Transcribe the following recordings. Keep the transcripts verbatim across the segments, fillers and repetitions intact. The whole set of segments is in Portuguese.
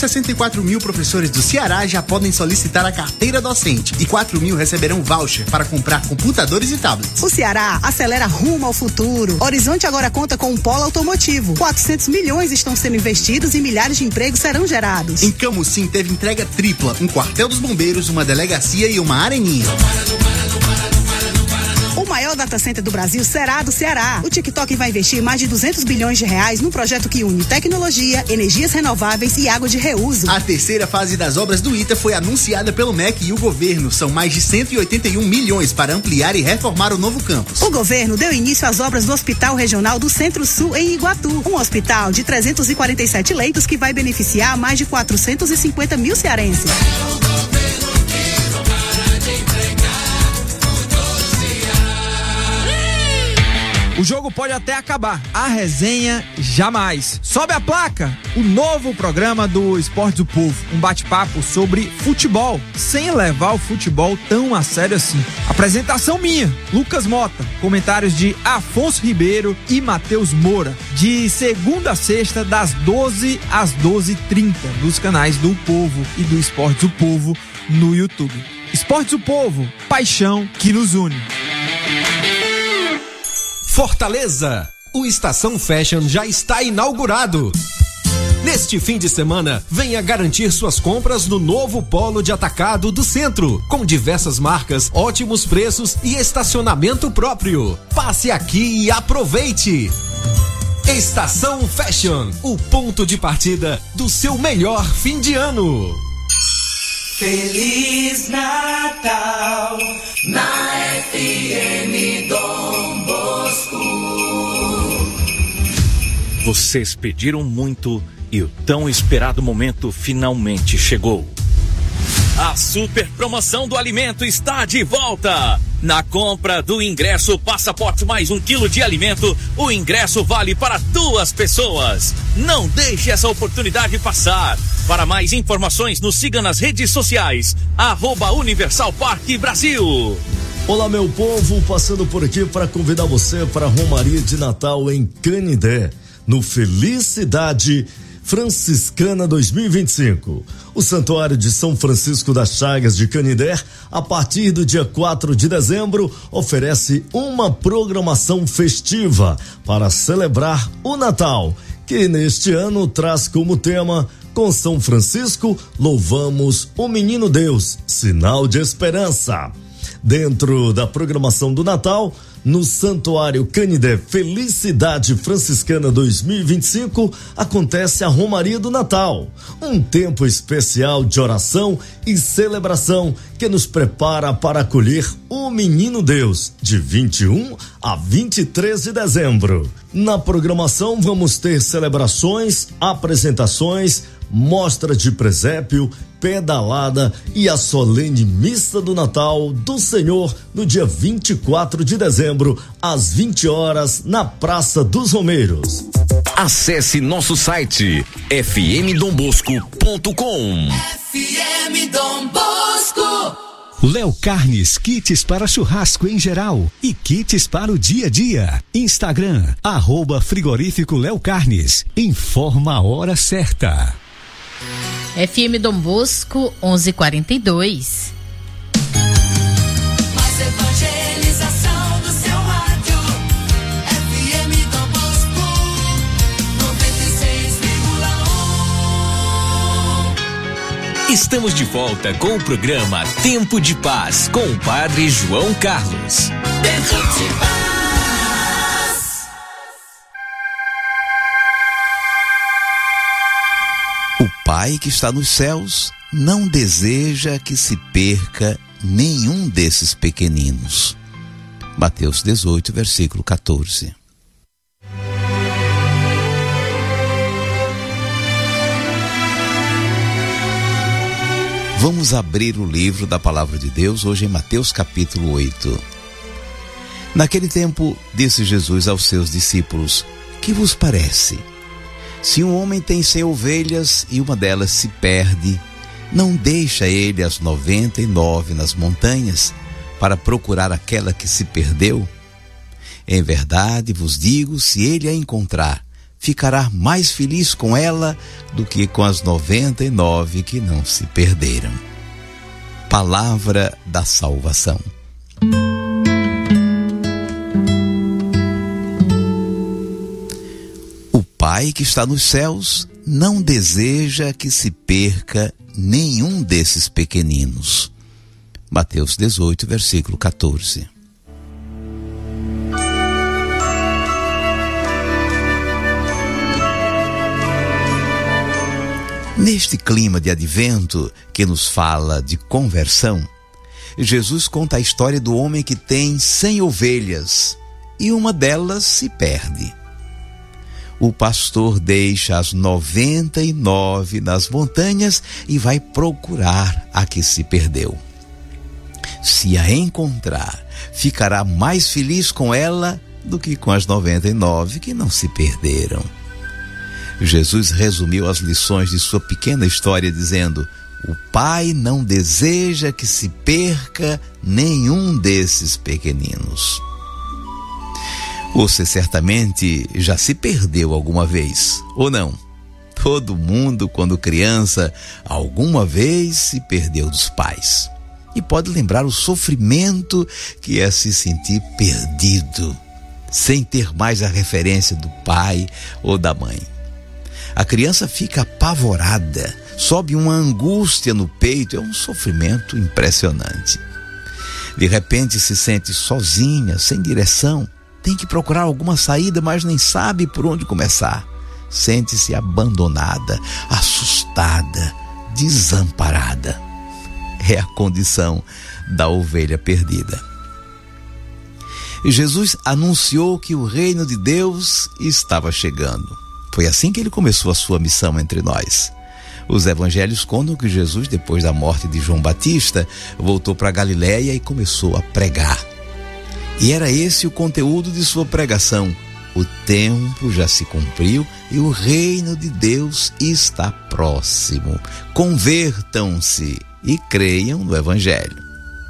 sessenta e quatro mil professores do Ceará já podem solicitar a carteira docente e quatro mil receberão voucher para comprar computadores e tablets. O Ceará acelera rumo ao futuro. Horizonte agora conta com um polo automotivo. quatrocentos milhões estão sendo investidos e milhares de empregos serão gerados. Em Camusim teve entrega tripla, um quartel dos bombeiros, uma delegacia e uma areninha. O maior data center do Brasil será do Ceará. O TikTok vai investir mais de duzentos bilhões de reais num projeto que une tecnologia, energias renováveis e água de reuso. A terceira fase das obras do ITA foi anunciada pelo M E C e o governo. São mais de cento e oitenta e um milhões para ampliar e reformar o novo campus. O governo deu início às obras do Hospital Regional do Centro-Sul em Iguatu. Um hospital de trezentos e quarenta e sete leitos que vai beneficiar mais de quatrocentos e cinquenta mil cearenses. O jogo pode até acabar, a resenha jamais. Sobe a placa, o novo programa do Esportes do Povo. Um bate-papo sobre futebol, sem levar o futebol tão a sério assim. Apresentação minha, Lucas Mota. Comentários de Afonso Ribeiro e Matheus Moura. De segunda a sexta, das doze às doze e trinta, nos canais do Povo e do Esportes do Povo no YouTube. Esportes do Povo, paixão que nos une. Fortaleza, o Estação Fashion já está inaugurado. Neste fim de semana, venha garantir suas compras no novo polo de atacado do centro, com diversas marcas, ótimos preços e estacionamento próprio. Passe aqui e aproveite! Estação Fashion, o ponto de partida do seu melhor fim de ano. Feliz Natal na F M Dom Bosco. Vocês pediram muito e o tão esperado momento finalmente chegou. A super promoção do alimento está de volta. Na compra do ingresso Passaporte mais um quilo de alimento, o ingresso vale para duas pessoas. Não deixe essa oportunidade passar. Para mais informações, nos siga nas redes sociais, arroba Universal Parque Brasil. Olá, meu povo, passando por aqui para convidar você para a Romaria de Natal em Canindé, no Felicidade Franciscana dois mil e vinte e cinco. O Santuário de São Francisco das Chagas de Canindé, a partir do dia quatro de dezembro, oferece uma programação festiva para celebrar o Natal, que neste ano traz como tema: com São Francisco, louvamos o Menino Deus, sinal de esperança. Dentro da programação do Natal, no Santuário Canindé Felicidade Franciscana dois mil e vinte e cinco, acontece a Romaria do Natal, um tempo especial de oração e celebração que nos prepara para acolher o Menino Deus, de vinte e um a vinte e três de dezembro. Na programação vamos ter celebrações, apresentações, mostra de presépio, pedalada e a solene missa do Natal do Senhor no dia vinte e quatro de dezembro, às vinte horas, na Praça dos Romeiros. Acesse nosso site f m dom bosco ponto com. F M Dom Bosco. Léo Carnes, kits para churrasco em geral e kits para o dia a dia. Instagram, arroba frigorífico Léo Carnes. Informa a hora certa. F M Dom Bosco, onze e quarenta e dois. Mais evangelização do seu rádio. F M Dom Bosco, noventa e seis vírgula um. Estamos de volta com o programa Tempo de Paz, com o Padre João Carlos. Tempo de Paz. O Pai que está nos céus não deseja que se perca nenhum desses pequeninos. Mateus dezoito, versículo quatorze. Vamos abrir o livro da Palavra de Deus hoje em Mateus capítulo oito. Naquele tempo, disse Jesus aos seus discípulos: que vos parece? Se um homem tem cem ovelhas e uma delas se perde, não deixa ele as noventa e nove nas montanhas para procurar aquela que se perdeu? Em verdade vos digo, se ele a encontrar, ficará mais feliz com ela do que com as noventa e nove que não se perderam. Palavra da salvação. O Pai que está nos céus não deseja que se perca nenhum desses pequeninos. Mateus dezoito, versículo quatorze. Neste clima de advento que nos fala de conversão, Jesus conta a história do homem que tem cem ovelhas e uma delas se perde. O pastor deixa as noventa e nove nas montanhas e vai procurar a que se perdeu. Se a encontrar, ficará mais feliz com ela do que com as noventa e nove que não se perderam. Jesus resumiu as lições de sua pequena história dizendo: o Pai não deseja que se perca nenhum desses pequeninos. Você certamente já se perdeu alguma vez, ou não? Todo mundo, quando criança, alguma vez se perdeu dos pais. E pode lembrar o sofrimento que é se sentir perdido, sem ter mais a referência do pai ou da mãe. A criança fica apavorada, sobe uma angústia no peito, é um sofrimento impressionante. De repente se sente sozinha, sem direção, tem que procurar alguma saída, mas nem sabe por onde começar. Sente-se abandonada, assustada, desamparada. É a condição da ovelha perdida. Jesus anunciou que o reino de Deus estava chegando. Foi assim que ele começou a sua missão entre nós. Os evangelhos contam que Jesus, depois da morte de João Batista, voltou para Galiléia e começou a pregar. E era esse o conteúdo de sua pregação: o tempo já se cumpriu e o reino de Deus está próximo. Convertam-se e creiam no evangelho.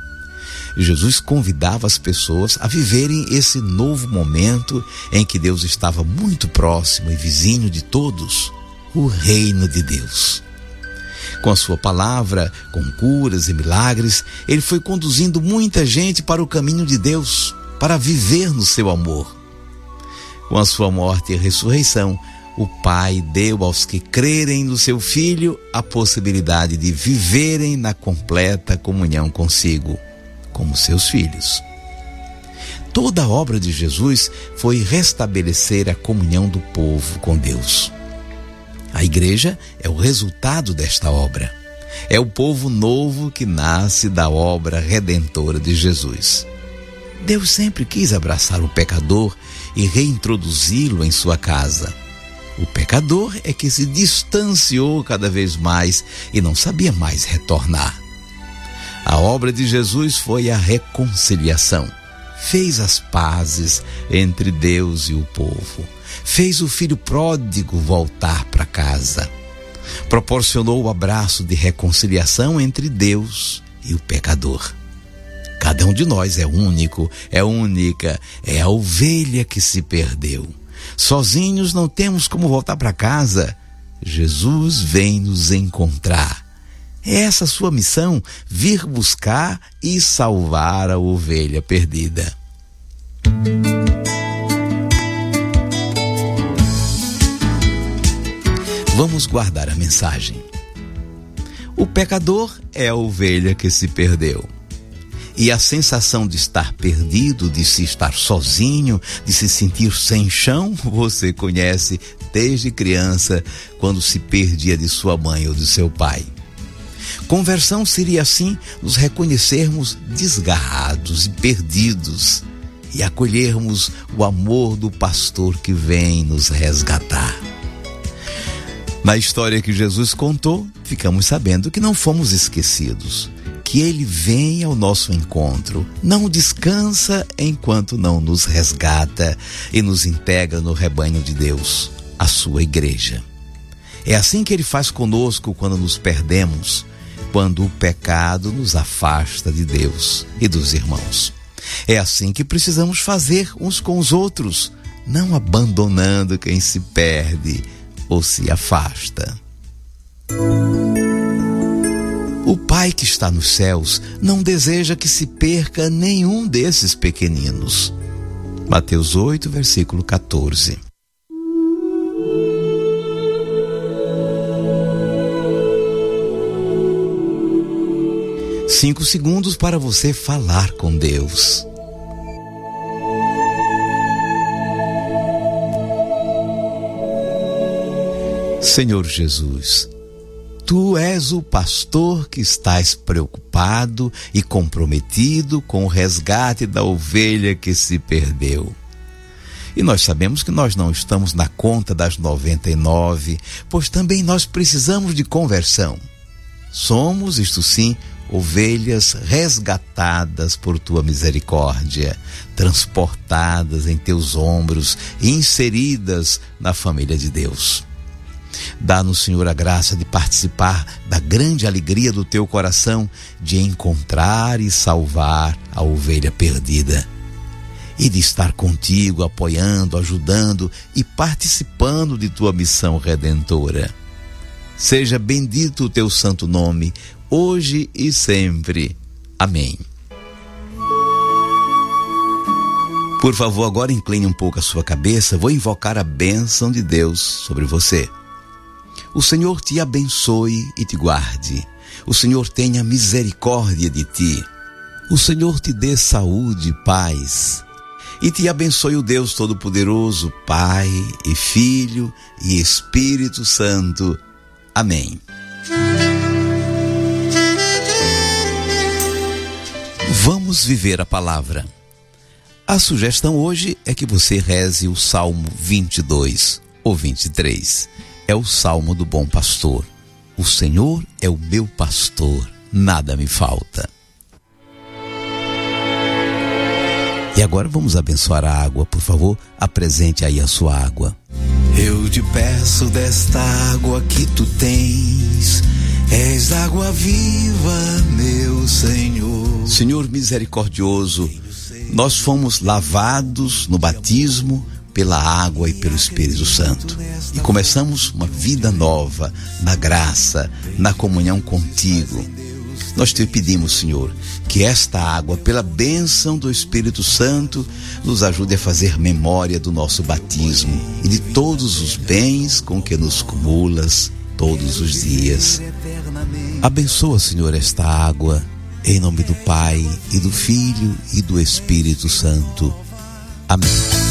Jesus convidava as pessoas a viverem esse novo momento em que Deus estava muito próximo e vizinho de todos, o reino de Deus. Com a sua palavra, com curas e milagres, ele foi conduzindo muita gente para o caminho de Deus, para viver no seu amor. Com a sua morte e ressurreição, o Pai deu aos que crerem no seu Filho a possibilidade de viverem na completa comunhão consigo, como seus filhos. Toda a obra de Jesus foi restabelecer a comunhão do povo com Deus. A igreja é o resultado desta obra. É o povo novo que nasce da obra redentora de Jesus. Deus sempre quis abraçar o pecador e reintroduzi-lo em sua casa. O pecador é que se distanciou cada vez mais e não sabia mais retornar. A obra de Jesus foi a reconciliação. Fez as pazes entre Deus e o povo. Fez o filho pródigo voltar para casa. Proporcionou o abraço de reconciliação entre Deus e o pecador. Cada um de nós é único, é única, é a ovelha que se perdeu. Sozinhos não temos como voltar para casa. Jesus vem nos encontrar. É essa sua missão, vir buscar e salvar a ovelha perdida. Vamos guardar a mensagem. O pecador é a ovelha que se perdeu. E a sensação de estar perdido, de se estar sozinho, de se sentir sem chão, você conhece desde criança, quando se perdia de sua mãe ou de seu pai. Conversão seria assim nos reconhecermos desgarrados e perdidos e acolhermos o amor do pastor que vem nos resgatar. Na história que Jesus contou, ficamos sabendo que não fomos esquecidos, que ele vem ao nosso encontro, não descansa enquanto não nos resgata e nos integra no rebanho de Deus, a sua igreja. É assim que ele faz conosco quando nos perdemos, quando o pecado nos afasta de Deus e dos irmãos. É assim que precisamos fazer uns com os outros, não abandonando quem se perde ou se afasta. O Pai que está nos céus não deseja que se perca nenhum desses pequeninos. Mateus oito, versículo quatorze. Cinco segundos para você falar com Deus. Senhor Jesus, Tu és o pastor que estás preocupado e comprometido com o resgate da ovelha que se perdeu. E nós sabemos que nós não estamos na conta das noventa e nove, pois também nós precisamos de conversão. Somos, isto sim, ovelhas resgatadas por Tua misericórdia, transportadas em Teus ombros e inseridas na família de Deus. Dá-nos, Senhor, a graça de participar da grande alegria do Teu coração de encontrar e salvar a ovelha perdida. E de estar contigo, apoiando, ajudando e participando de Tua missão redentora. Seja bendito o Teu santo nome, hoje e sempre. Amém. Por favor, agora incline um pouco a sua cabeça, vou invocar a bênção de Deus sobre você. O Senhor te abençoe e te guarde. O Senhor tenha misericórdia de ti. O Senhor te dê saúde e paz. E te abençoe o Deus Todo-Poderoso, Pai e Filho e Espírito Santo. Amém. Vamos viver a palavra. A sugestão hoje é que você reze o Salmo vinte e dois ou vinte e três. É o Salmo do Bom Pastor. O Senhor é o meu pastor, nada me falta. E agora vamos abençoar a água. Por favor, apresente aí a sua água. Eu te peço desta água que tu tens, és água viva, meu Senhor. Senhor misericordioso, nós fomos lavados no batismo pela água e pelo Espírito Santo. E começamos uma vida nova, na graça, na comunhão contigo. Nós te pedimos, Senhor, que esta água, pela bênção do Espírito Santo, nos ajude a fazer memória do nosso batismo e de todos os bens com que nos cumulas todos os dias. Abençoa, Senhor, esta água, em nome do Pai, e do Filho, e do Espírito Santo. Amém.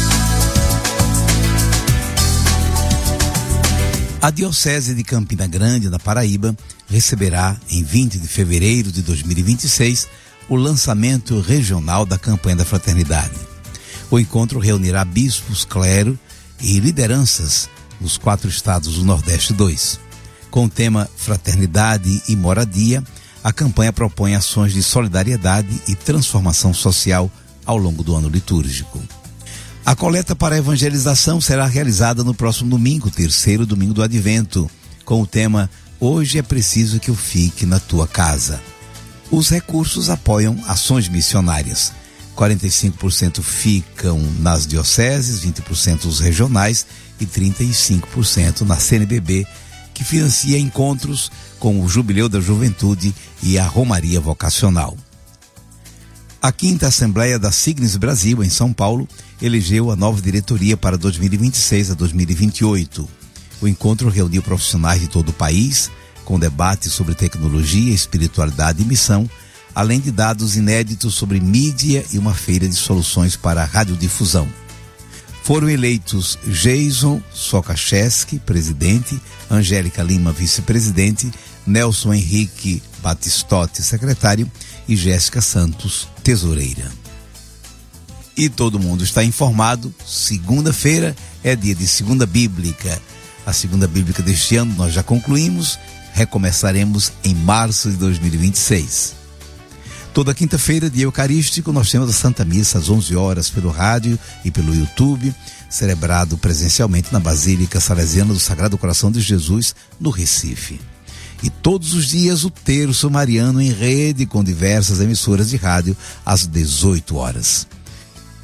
A Diocese de Campina Grande, na Paraíba, receberá, em vinte de fevereiro de dois mil e vinte e seis, o lançamento regional da campanha da fraternidade. O encontro reunirá bispos, clero e lideranças nos quatro estados do Nordeste dois. Com o tema Fraternidade e Moradia, a campanha propõe ações de solidariedade e transformação social ao longo do ano litúrgico. A coleta para a evangelização será realizada no próximo domingo, terceiro domingo do Advento, com o tema Hoje é preciso que eu fique na tua casa. Os recursos apoiam ações missionárias. quarenta e cinco por cento ficam nas dioceses, vinte por cento os regionais e trinta e cinco por cento na C N B B, que financia encontros com o Jubileu da Juventude e a Romaria Vocacional. A quinta Assembleia da Signes Brasil, em São Paulo, elegeu a nova diretoria para dois mil e vinte e seis a dois mil e vinte e oito. O encontro reuniu profissionais de todo o país, com debates sobre tecnologia, espiritualidade e missão, além de dados inéditos sobre mídia e uma feira de soluções para a radiodifusão. Foram eleitos Jason Sokacheski, presidente, Angélica Lima, vice-presidente, Nelson Henrique Batistotti, secretário, e Jéssica Santos, tesoureira. E todo mundo está informado, segunda-feira é dia de segunda bíblica. A segunda bíblica deste ano nós já concluímos, recomeçaremos em março de dois mil e vinte e seis. Toda quinta-feira, dia eucarístico, nós temos a Santa Missa às onze horas pelo rádio e pelo YouTube, celebrado presencialmente na Basílica Salesiana do Sagrado Coração de Jesus, no Recife. E todos os dias o terço mariano em rede com diversas emissoras de rádio às dezoito horas.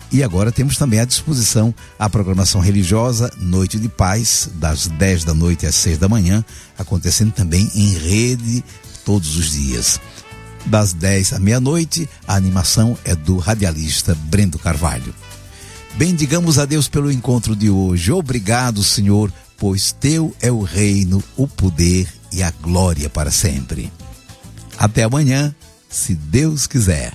E agora temos também à disposição a programação religiosa Noite de Paz, das dez da noite às seis da manhã, acontecendo também em rede todos os dias. Das dez à meia-noite, a animação é do radialista Brendo Carvalho. Bendigamos a Deus pelo encontro de hoje. Obrigado, Senhor, pois teu é o reino, o poder e a glória para sempre. Até amanhã, se Deus quiser.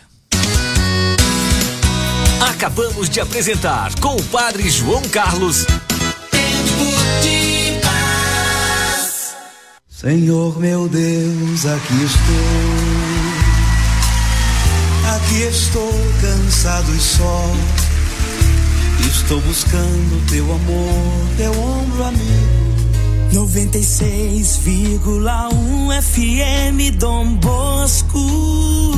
Acabamos de apresentar com o Padre João Carlos. Tempo de paz. Senhor meu Deus, aqui estou. Aqui estou cansado e só. Estou buscando teu amor, teu ombro amigo. noventa e seis vírgula um F M Dom Bosco.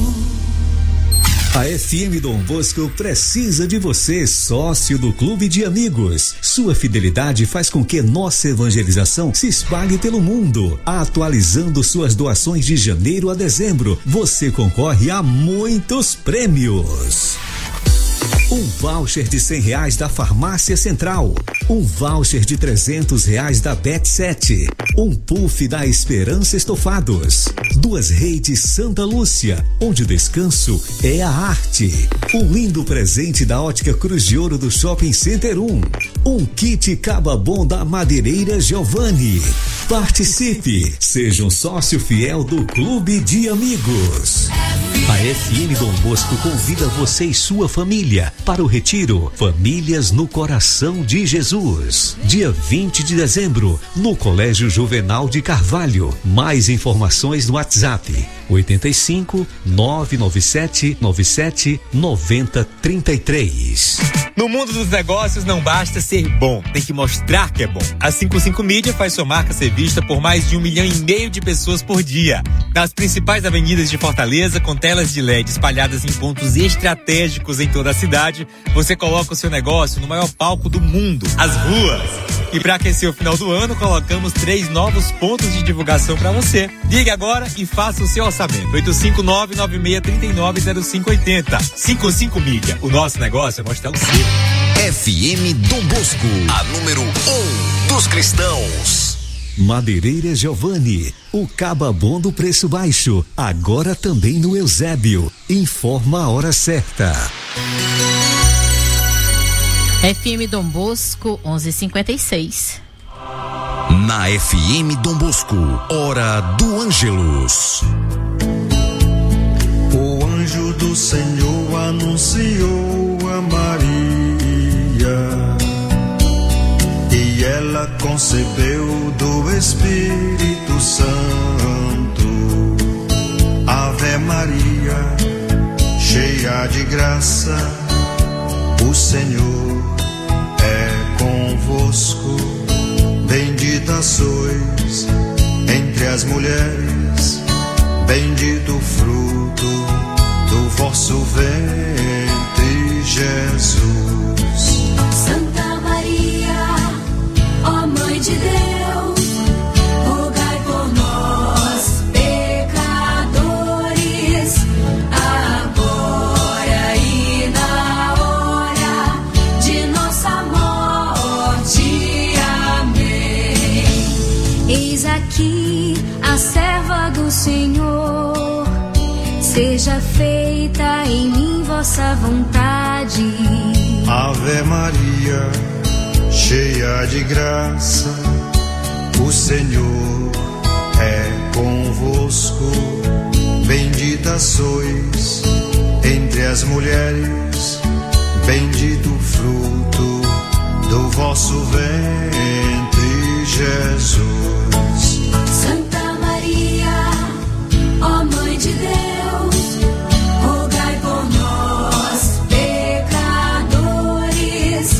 A F M Dom Bosco precisa de você, sócio do Clube de Amigos. Sua fidelidade faz com que nossa evangelização se espalhe pelo mundo. Atualizando suas doações de janeiro a dezembro, você concorre a muitos prêmios. Um voucher de cem reais da Farmácia Central. Um voucher de trezentos reais da Bet sete. Um puff da Esperança Estofados. Duas redes Santa Lúcia, onde o descanso é a arte. Um lindo presente da Ótica Cruz de Ouro do Shopping Center um. Um kit Caba Bom da Madeireira Giovanni. Participe, seja um sócio fiel do Clube de Amigos. A F M Dom Bosco convida você e sua família para o retiro Famílias no Coração de Jesus, dia vinte de dezembro, no Colégio Juvenal de Carvalho. Mais informações no WhatsApp oitenta e cinco, nove nove sete nove sete, nove zero três três. No mundo dos negócios não basta ser bom, tem que mostrar que é bom. A cinquenta e cinco Mídia faz sua marca ser vista por mais de um milhão e meio de pessoas por dia. Nas principais avenidas de Fortaleza, com telas de L E D espalhadas em pontos estratégicos em toda a cidade, você coloca o seu negócio no maior palco do mundo, as ruas. E para aquecer o final do ano, colocamos três novos pontos de divulgação para você. Ligue agora e faça o seu orçamento. oito cinco nove, nove seis três nove, zero cinco oito zero. cinquenta e cinco Mídia. O nosso negócio é mostrar o seu. F M Dom Bosco, a número um dos cristãos. Madeireira Giovanni, o Caba Bom do preço baixo, agora também no Eusébio. Informa a hora certa. F M Dom Bosco, onze e cinquenta e seis. Na F M Dom Bosco, hora do Ângelus. O anjo do Senhor anunciou a Maria, e ela concebeu do Espírito Santo. Ave Maria, cheia de graça, o Senhor é convosco. Bendita sois entre as mulheres, bendito o fruto do vosso ventre, Jesus. Santa Maria, ó Mãe de Deus, rogai por nós, pecadores, agora e na hora de nossa morte. Amém. Eis aqui a serva do Senhor, seja feita em mim vossa vontade. Ave Maria, cheia de graça, o Senhor é convosco. Bendita sois entre as mulheres, bendito o fruto do vosso ventre, Jesus. Santa Maria, ó Mãe de Deus, rogai por nós, pecadores,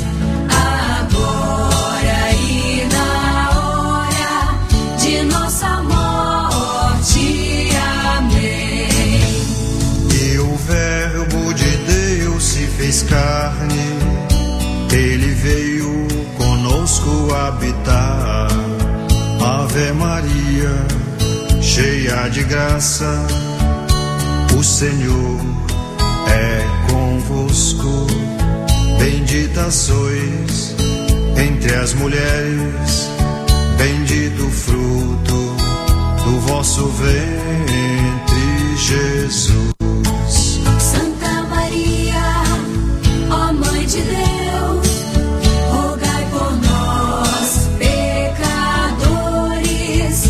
agora e na hora de nossa morte. Amém. E o Verbo de Deus se fez carne, ele veio conosco habitar. Ave Maria, cheia de graça, o Senhor é convosco. Bendita sois entre as mulheres, bendito o fruto do vosso ventre, Jesus. Santa Maria, ó Mãe de Deus, rogai por nós, pecadores,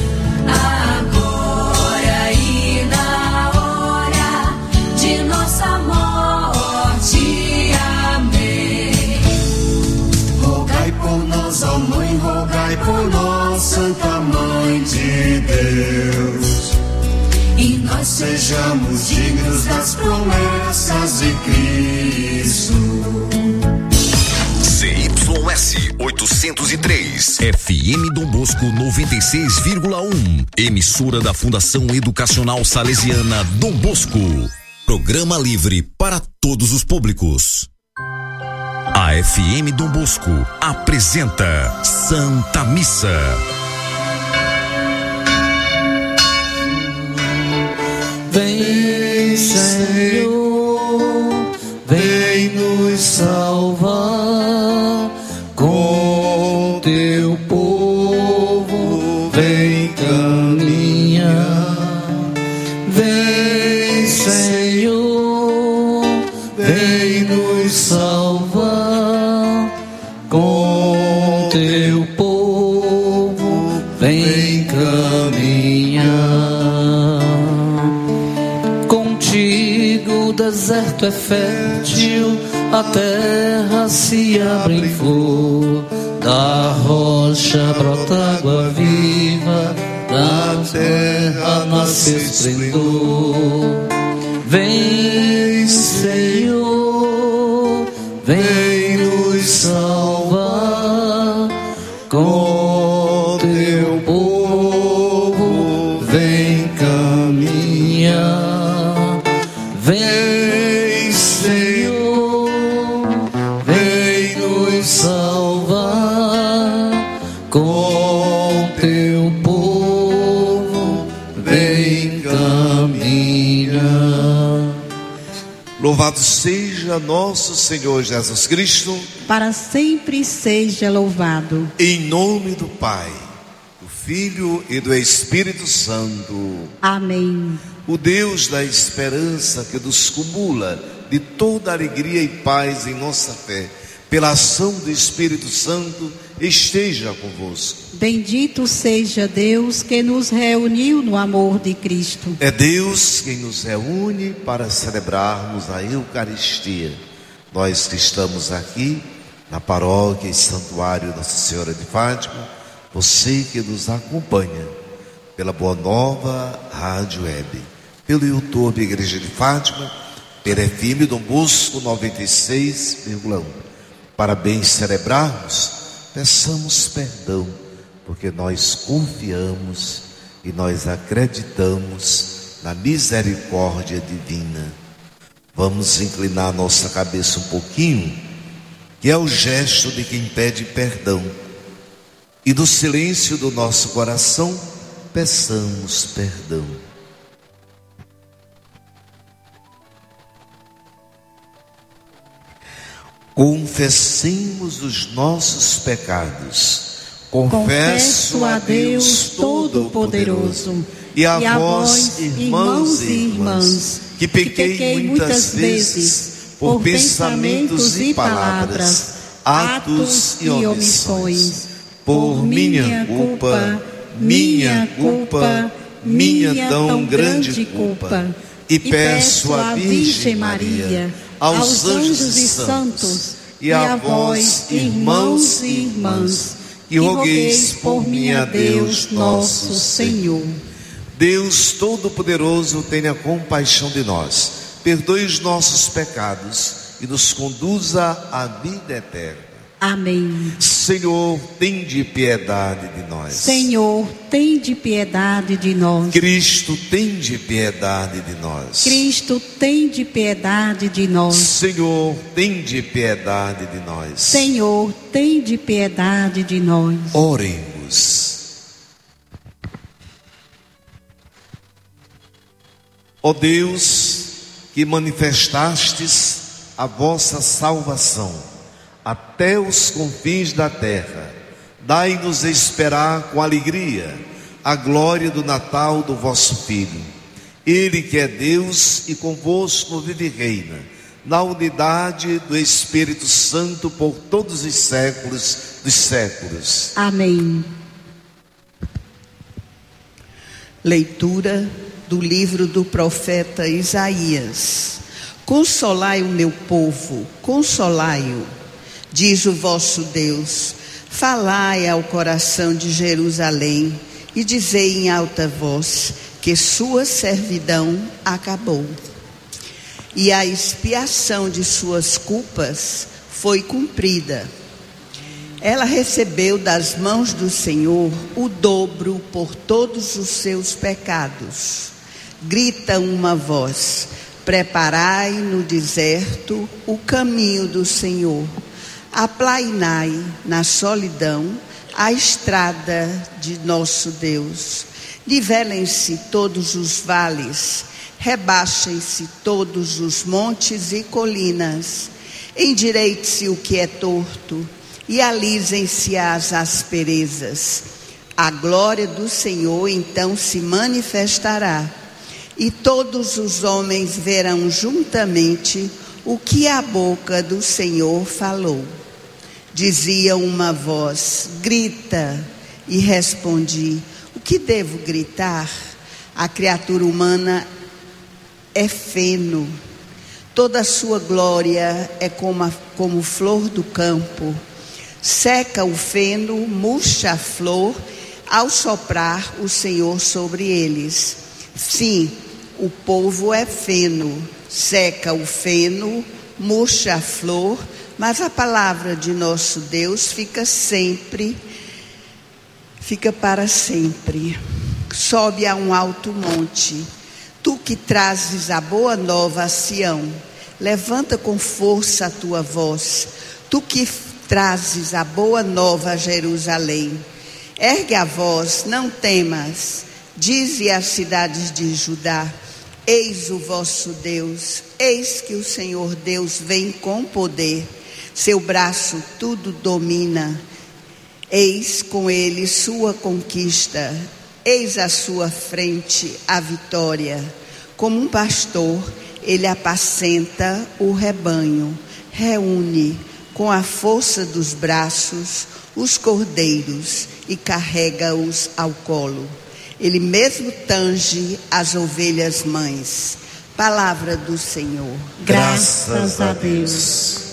agora e na hora de nossa morte. Amém. Rogai por nós, ó Mãe, rogai por nós, Santa Mãe de Deus, e nós sejamos dignos das promessas de Cristo. C Y S oitocentos e três, F M Dom Bosco noventa e seis vírgula um, emissora da Fundação Educacional Salesiana Dom Bosco. Programa livre para todos os públicos. A F M Dom Bosco apresenta Santa Missa. Vem, Senhor, vem nos salvar, com teu povo vem caminhar. Vem, Senhor, vem nos salvar, com teu povo vem caminhar. O deserto é fértil, a terra se abre em flor, da rocha brota água viva, da terra nasce esplendor. Vem, Senhor, vem nos salvar, com teu povo vem caminhar. Vem, Senhor, vem nos salvar, com teu povo vem caminhar. Louvado seja nosso Senhor Jesus Cristo, para sempre seja louvado. Em nome do Pai, do Filho e do Espírito Santo. Amém. O Deus da esperança que nos cumula de toda alegria e paz em nossa fé, pela ação do Espírito Santo, esteja convosco. Bendito seja Deus que nos reuniu no amor de Cristo. É Deus quem nos reúne para celebrarmos a Eucaristia. Nós que estamos aqui na paróquia e santuário Nossa Senhora de Fátima, você que nos acompanha pela Boa Nova Rádio Web, pelo YouTube Igreja de Fátima, pela F M Dom Bosco noventa e seis vírgula um. Para bem celebrarmos, peçamos perdão, porque nós confiamos e nós acreditamos na misericórdia divina. Vamos inclinar nossa cabeça um pouquinho, que é o gesto de quem pede perdão. E no silêncio do nosso coração, peçamos perdão. Confessemos os nossos pecados. Confesso a Deus Todo-Poderoso e a, e a vós, irmãos e irmãs, que pequei, que pequei muitas vezes por pensamentos e palavras, atos e omissões, por minha culpa, minha culpa, minha tão grande culpa. E peço à Virgem Maria, aos anjos e santos, e a vós, irmãos e irmãs, que rogueis por mim a Deus nosso Senhor. Deus Todo-Poderoso, tenha compaixão de nós, perdoe os nossos pecados e nos conduza à vida eterna. Amém. Senhor, tende piedade de nós. Senhor, tende piedade de nós. Cristo, tende piedade de nós. Cristo, tende piedade de nós. Senhor, tende piedade de nós. Senhor, tende piedade de nós. Oremos. Ó Deus, que manifestastes a vossa salvação até os confins da terra. Dai-nos esperar com alegria a glória do Natal do vosso Filho. Ele que é Deus e convosco vive e reina, na unidade do Espírito Santo por todos os séculos dos séculos. Amém. Leitura do livro do profeta Isaías. Consolai o meu povo, consolai-o, diz o vosso Deus. Falai ao coração de Jerusalém e dizei em alta voz que sua servidão acabou e a expiação de suas culpas foi cumprida. Ela recebeu das mãos do Senhor o dobro por todos os seus pecados. Grita uma voz: preparai no deserto o caminho do Senhor. Aplainai na solidão a estrada de nosso Deus. Nivelem-se todos os vales, rebaixem-se todos os montes e colinas. Endireite-se o que é torto e alisem-se as asperezas. A glória do Senhor então se manifestará, e todos os homens verão juntamente o que a boca do Senhor falou. Dizia uma voz: grita, e respondi: o que devo gritar? A criatura humana é feno, toda a sua glória é como, a, como flor do campo. Seca o feno, murcha a flor, ao soprar o Senhor sobre eles. Sim, o povo é feno, seca o feno, murcha a flor, mas a palavra de nosso Deus fica sempre, fica para sempre. Sobe a um alto monte, tu que trazes a boa nova a Sião, levanta com força a tua voz, tu que trazes a boa nova a Jerusalém. Ergue a voz, não temas, dize às cidades de Judá: eis o vosso Deus, eis que o Senhor Deus vem com poder, seu braço tudo domina. Eis com ele sua conquista, eis à sua frente a vitória. Como um pastor, ele apacenta o rebanho, reúne com a força dos braços os cordeiros e carrega-os ao colo. Ele mesmo tange as ovelhas mães. Palavra do Senhor. Graças a Deus.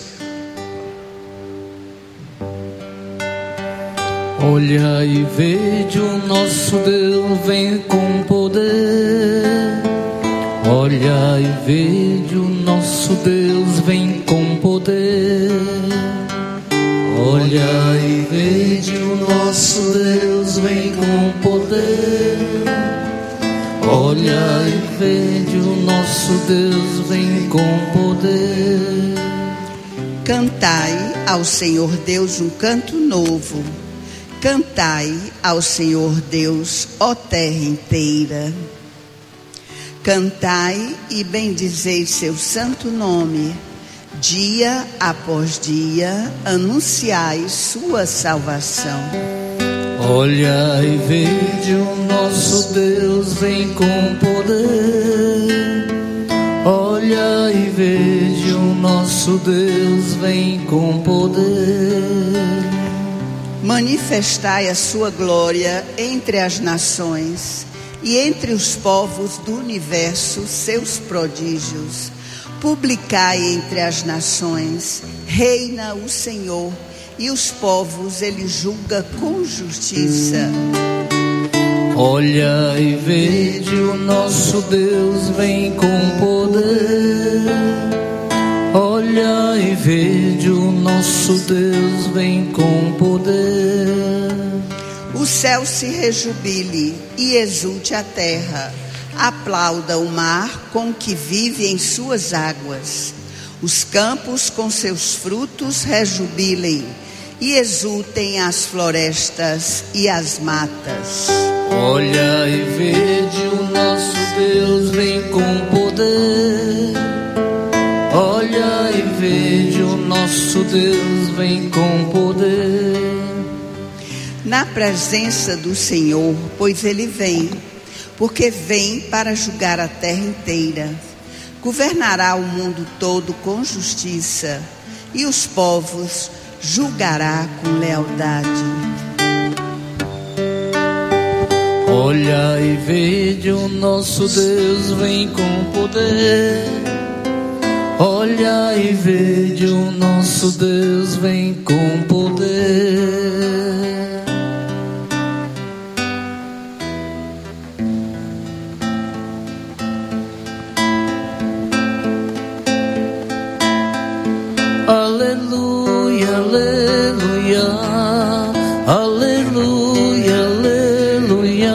Olha e vede, o nosso Deus vem com poder. Olha e vede, o nosso Deus vem com poder. Olha e vede, o nosso Deus vem com poder. Olha e vede, o nosso Deus vem com poder. Cantai ao Senhor Deus um canto novo. Cantai ao Senhor Deus, ó terra inteira. Cantai e bendizei seu santo nome. Dia após dia, anunciai sua salvação. Olha e vede, o nosso Deus vem com poder. Olha e vede, o nosso Deus vem com poder. Manifestai a sua glória entre as nações e entre os povos do universo seus prodígios. Publicai entre as nações, reina o Senhor, e os povos ele julga com justiça. Olha e vede, o nosso Deus vem com poder. Olha e vede, o nosso Deus vem com poder. O céu se rejubile e exulte a terra. Aplauda o mar com que vive em suas águas. Os campos com seus frutos rejubilem e exultem as florestas e as matas. Olha e vede, o nosso Deus vem com poder. Olha e vede, o nosso Deus vem vem com poder. Na presença do Senhor, pois Ele vem, porque vem para julgar a terra inteira. Governará o mundo todo com justiça, e os povos julgará com lealdade. Olha e vede, o nosso Deus vem com poder. Olha e vede, o nosso Deus vem com poder. Aleluia, aleluia, aleluia, aleluia,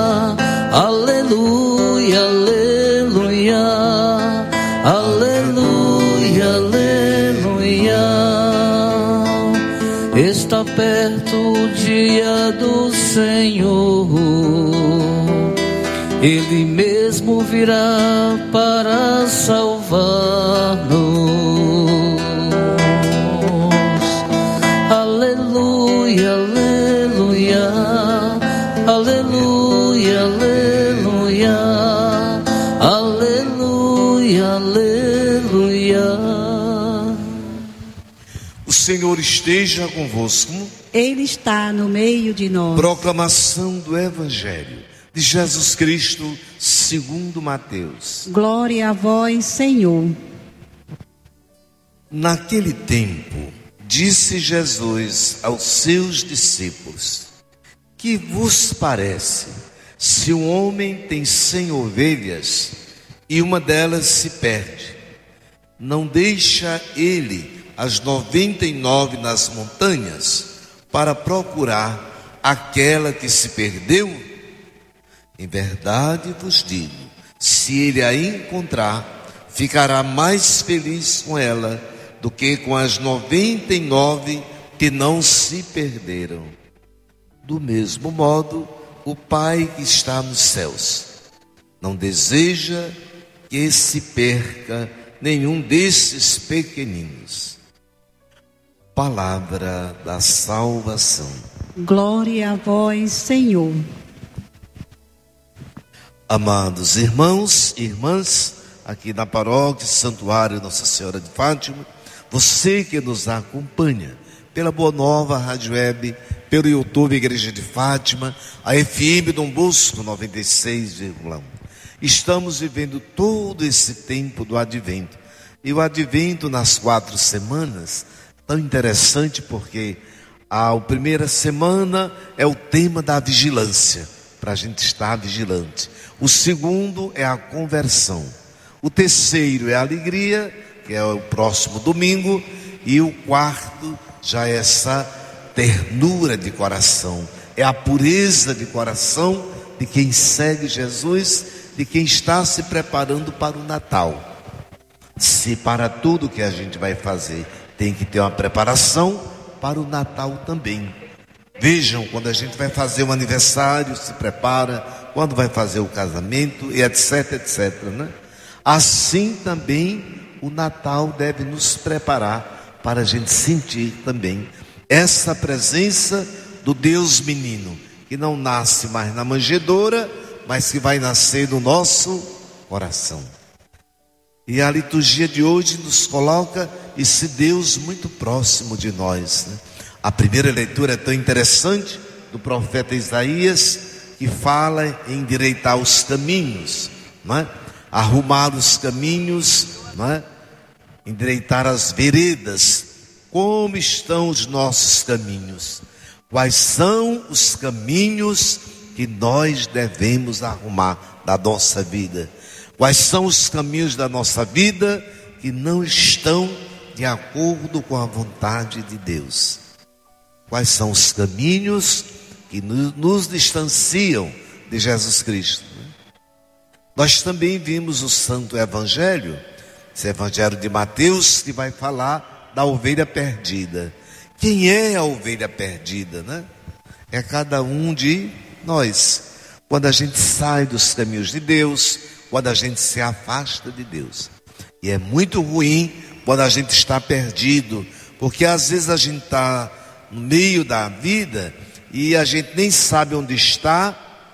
aleluia, aleluia, aleluia, aleluia. Está perto o dia do Senhor, Ele mesmo virá para salvar-nos. Aleluia, aleluia, aleluia, aleluia, aleluia. O Senhor esteja convosco. Ele está no meio de nós. Proclamação do Evangelho de Jesus Cristo segundo Mateus. Glória a vós, Senhor. Naquele tempo, disse Jesus aos seus discípulos: que vos parece se um homem tem cem ovelhas e uma delas se perde? Não deixa ele as noventa e nove nas montanhas para procurar aquela que se perdeu? Em verdade vos digo, se ele a encontrar, ficará mais feliz com ela do que com as noventa e nove que não se perderam. Do mesmo modo, o Pai que está nos céus não deseja que se perca nenhum desses pequeninos. Palavra da salvação. Glória a vós, Senhor. Amados irmãos e irmãs, aqui na paróquia Santuário Nossa Senhora de Fátima, você que nos acompanha pela Boa Nova Rádio Web, pelo YouTube Igreja de Fátima, a F M Dom Bosco noventa e seis vírgula um. Estamos vivendo todo esse tempo do Advento. E o Advento nas quatro semanas, tão interessante porque a primeira semana é o tema da vigilância, para a gente estar vigilante. O segundo é a conversão. O terceiro é a alegria, que é o próximo domingo. E o quarto já é essa ternura de coração, é a pureza de coração de quem segue Jesus, de quem está se preparando para o Natal. Se para tudo que a gente vai fazer tem que ter uma preparação, para o Natal também. Vejam, quando a gente vai fazer um aniversário, se prepara, quando vai fazer o casamento, e etc, etc, né? Assim também o Natal deve nos preparar para a gente sentir também essa presença do Deus menino, que não nasce mais na manjedoura, mas que vai nascer no nosso coração. E a liturgia de hoje nos coloca esse Deus muito próximo de nós, né? A primeira leitura é tão interessante, do profeta Isaías, que fala em endireitar os caminhos, não é? Arrumar os caminhos, não é? Endireitar as veredas. Como estão os nossos caminhos? Quais são os caminhos que nós devemos arrumar da nossa vida? Quais são os caminhos da nossa vida que não estão de acordo com a vontade de Deus? Quais são os caminhos que nos distanciam de Jesus Cristo? Nós também vimos o Santo Evangelho, esse Evangelho de Mateus, que vai falar da ovelha perdida. Quem é a ovelha perdida, né? É cada um de nós. Quando a gente sai dos caminhos de Deus, quando a gente se afasta de Deus. E é muito ruim quando a gente está perdido, Porque às vezes a gente está no meio da vida e a gente nem sabe onde está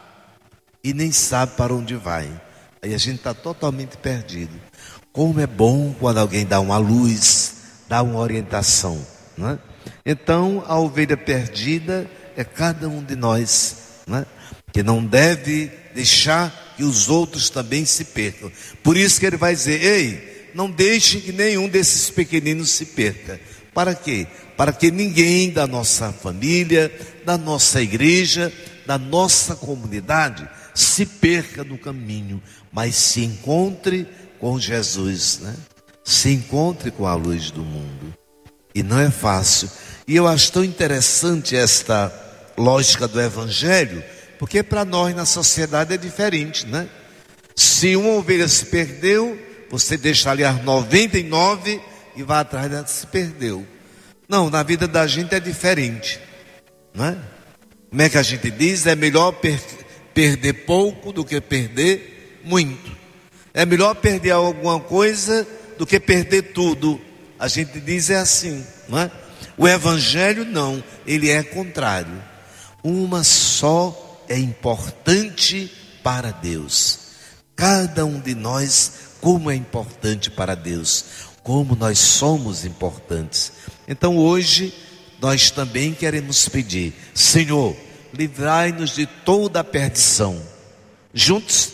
e nem sabe para onde vai. Aí a gente está totalmente perdido. Como é bom quando alguém dá uma luz, dá uma orientação, não é? Então a ovelha perdida é cada um de nós, não é? Que não deve deixar que os outros também se percam. Por isso que ele vai dizer: ei, não deixe que nenhum desses pequeninos se perca. Para quê? Para que ninguém da nossa família, da nossa igreja, da nossa comunidade se perca no caminho, mas se encontre com Jesus, né? Se encontre com a luz do mundo. E não é fácil. E eu acho tão interessante esta lógica do Evangelho, porque para nós na sociedade é diferente, né? Se uma ovelha se perdeu, você deixa ali as noventa e nove e vai atrás da que se perdeu. Não, na vida da gente é diferente, não é? Como é que a gente diz? É melhor per- perder pouco do que perder muito. É melhor perder alguma coisa do que perder tudo. A gente diz é assim, não é? O Evangelho não, ele é contrário. Uma só é importante para Deus. Cada um de nós, como é importante para Deus, como nós somos importantes. Então hoje nós também queremos pedir: Senhor, livrai-nos de toda a perdição. Juntos,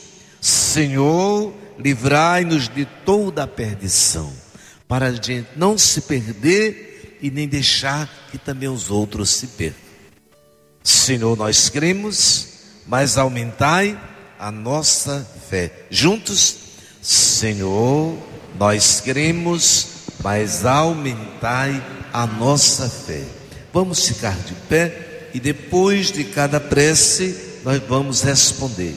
Senhor, livrai-nos de toda a perdição, para a gente não se perder e nem deixar que também os outros se percam. Senhor, nós cremos, mas aumentai a nossa fé. Juntos, Senhor, nós cremos, mas aumentai a nossa fé. Vamos ficar de pé e depois de cada prece nós vamos responder.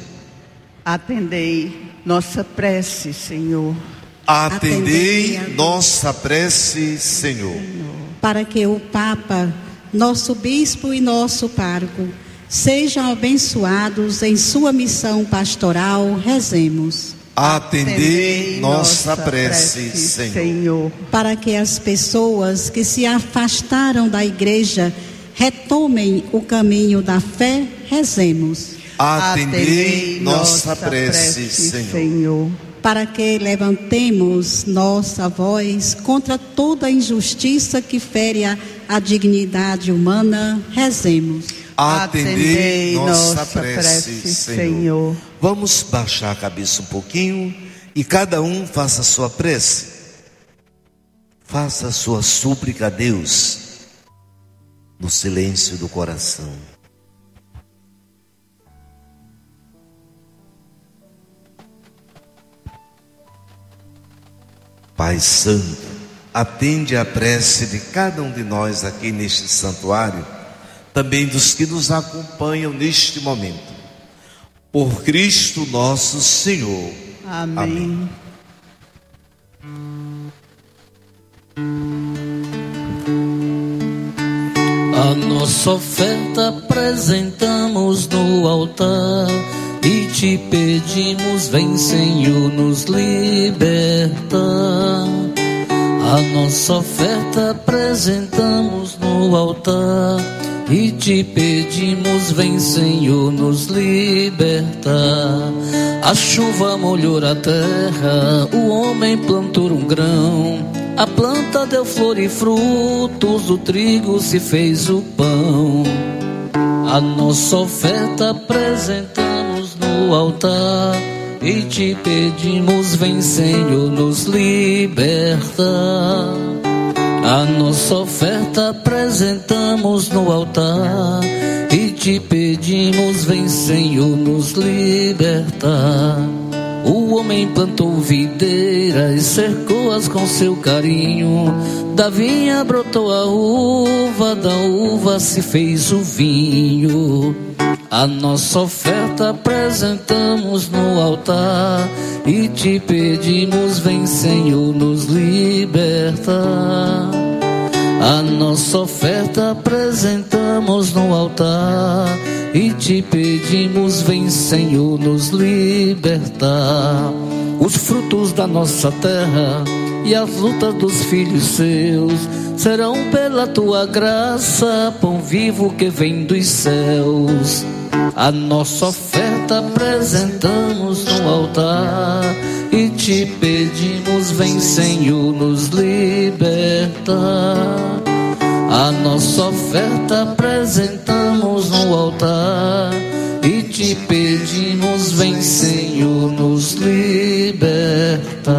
Atendei nossa prece, Senhor. Atendei nossa prece, Senhor. Para que o Papa, nosso bispo e nosso pároco sejam abençoados em sua missão pastoral, rezemos. Atendei nossa prece, Senhor. Para que as pessoas que se afastaram da igreja retomem o caminho da fé, rezemos. Atendei nossa prece, Senhor. Para que levantemos nossa voz contra toda injustiça que fere a, a dignidade humana, rezemos. Atendei nossa prece, Senhor. Vamos baixar a cabeça um pouquinho e cada um faça a sua prece. Faça a sua súplica a Deus no silêncio do coração. Pai Santo, atende a prece de cada um de nós aqui neste santuário, também dos que nos acompanham neste momento. Por Cristo nosso Senhor. Amém. A nossa oferta apresentamos no altar e te pedimos, vem Senhor nos liberta. A nossa oferta apresentamos no altar e te pedimos, vem Senhor nos liberta. A chuva molhou a terra, o homem plantou um grão, a planta deu flor e frutos, o trigo se fez o pão. A nossa oferta apresentamos no altar e te pedimos, vem Senhor nos liberta. A nossa oferta apresentamos no altar e te pedimos, vem Senhor nos liberta. O homem plantou videiras, cercou-as com seu carinho, da vinha brotou a uva, da uva se fez o vinho. A nossa oferta apresentamos no altar e te pedimos, vem Senhor nos liberta. A nossa oferta apresentamos no altar e te pedimos, vem Senhor nos liberta. Os frutos da nossa terra e as lutas dos filhos seus serão pela tua graça, pão vivo que vem dos céus. A nossa oferta apresentamos no altar e te pedimos, vem Senhor nos libertar. A nossa oferta apresentamos no altar e te pedimos, vem Senhor nos libertar.